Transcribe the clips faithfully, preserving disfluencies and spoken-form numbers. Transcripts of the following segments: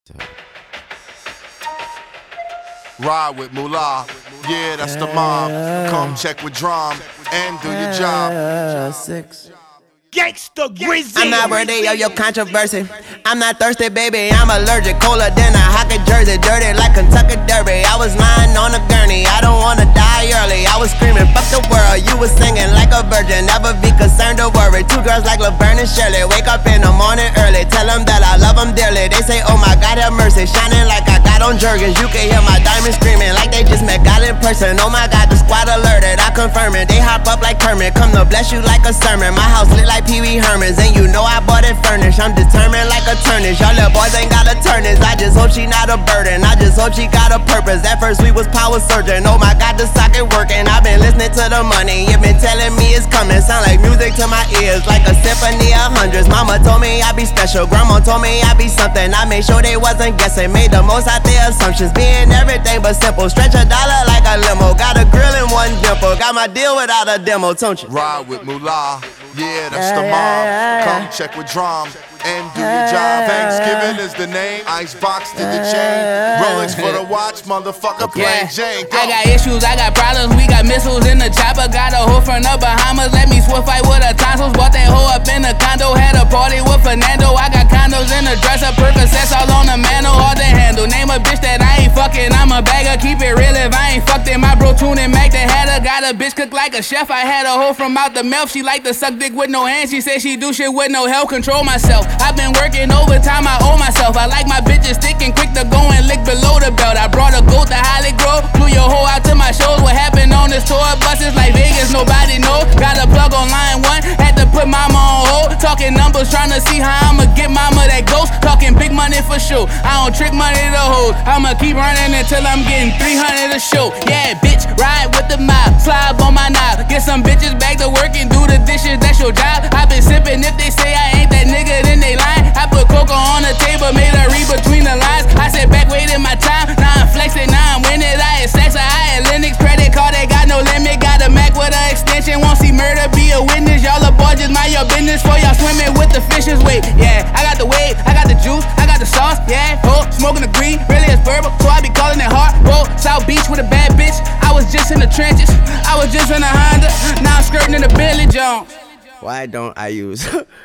Ride with Moolah, yeah, that's the mob. Come check with Drum and do your job. Six. Gangsta Grizzly. I'm not worthy of your controversy. I'm not thirsty, baby, I'm allergic. Colder than a hockey jersey, dirty like Kentucky Derby. I was lying on a gurney, I don't wanna die early. I was screaming, fuck the world, you was singing like a virgin. Never be concerned or worried. Two girls like Laverne and Shirley. Wake up in the morning early, tell them that I love them dearly. They say, oh my God, have mercy. Shining like I got on Jergens. You can hear my diamonds screaming like they just met God in person. Oh my God, the squad alerted, I confirm it. They hop up like Kermit, come to bless you like a sermon. My house lit like Pee Wee Herman's, and you know I bought it furnished. I'm determined like a turnist. Y'all little boys ain't gotta turn this. I just hope she not a burden. I just hope she got a purpose. At first we was power surgeon. Oh my God, the socket working. I've been listening to the money. You been telling me it's coming. Sound like music to my ears, like a symphony of hundreds. Mama told me I'd be special. Grandma told me I'd be something. I made sure they wasn't guessing. Made the most out their assumptions. Being everything but simple. Stretch a dollar like a limo. Got a grill in one dimple. Got my deal without a demo, don't you? Ride with Moolah, yeah, that's the mob. Come check with Drum and do your job. Thanksgiving is the name. Icebox to the chain. Rolex for the watch, motherfucker plain Jane. Go. I got issues, I got problems. We got missiles in the chopper. Got a hoe from the Bahamas. Let me swift fight with her tonsils. Bought that hoe up in the condo. Had a party with Fernando. I got condos in the dresser. Percocets all on the mantle. Hard to handle. Name a bitch that I ain't fucking. I'm a bagger. Keep it real if I ain't fucked it. My bro tuning Mac that had her. Got a bitch cook like a chef. I had a hoe from out the mouth. She like to suck dick with no hands. She said she do shit with no help. Control myself. I've been working overtime, I owe myself. I like my bitches thick and quick to go and lick below the belt. I brought a goat to Holly Grove, flew your hoe out to my shows. What happened on this tour? Buses like Vegas, nobody know. Got a plug on line one, had to put mama on hold. Talking numbers, trying to see how I'ma get mama that ghost. Talking big money for sure, I don't trick money to hold. I'ma keep running until I'm getting three hundred a show. Yeah, bitch, ride with the mob, slide on my knob. Get some bitches back to work and do the dishes, that's your job. I been sipping, if they say I ain't that nigga, then they lying. I put cocoa on the table, made her read between the lines. I said back, waiting my time, now I'm flexing, now I'm winning. I had sex, I had Linux, credit card, they got no limit. Got a Mac with an extension, won't see murder, be a witness. Y'all a boy, just mind your business, for y'all swimming with the fishes. Wait, yeah, I got the wave, I got the juice, I got the sauce, yeah. Oh, smoking the green, really it's bourbon, so I be calling it hard. Roll, South Beach with a bad bitch, I was just in the trenches, I was just in a Honda, now I'm skirting in the Billy Jones. Why don't I use...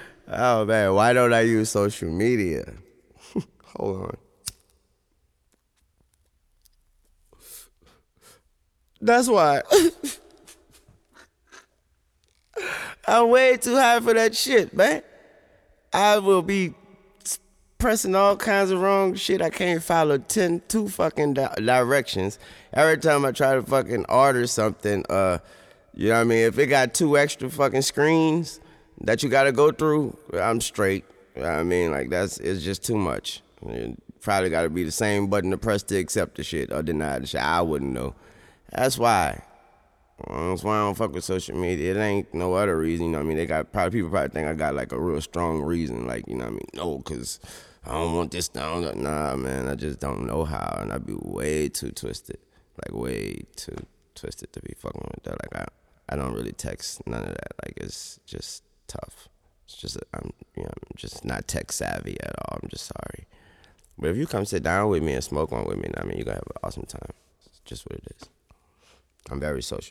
Oh man, why don't I use social media? Hold on. That's why. I'm way too high for that shit, man. I will be pressing all kinds of wrong shit. I can't follow ten, two fucking di- directions. Every time I try to fucking order something, uh, you know what I mean? If it got two extra fucking screens that you gotta go through, I'm straight. You know what I mean? Like, that's, it's just too much. It probably gotta be the same button to press to accept the shit or deny the shit. I wouldn't know. That's why. That's why I don't fuck with social media. It ain't no other reason, you know what I mean? They got, probably, people probably think I got like a real strong reason, like, you know what I mean? No, cause I don't want this down. Nah, man, I just don't know how, and I be way too twisted. Like, way too twisted to be fucking with that. Like, I, I don't really text none of that. Like, it's just tough. It's just, I'm, you know, I'm just not tech savvy at all. I'm just sorry. But if you come sit down with me and smoke one with me, I mean, you're gonna have an awesome time. It's just what it is. I'm very social.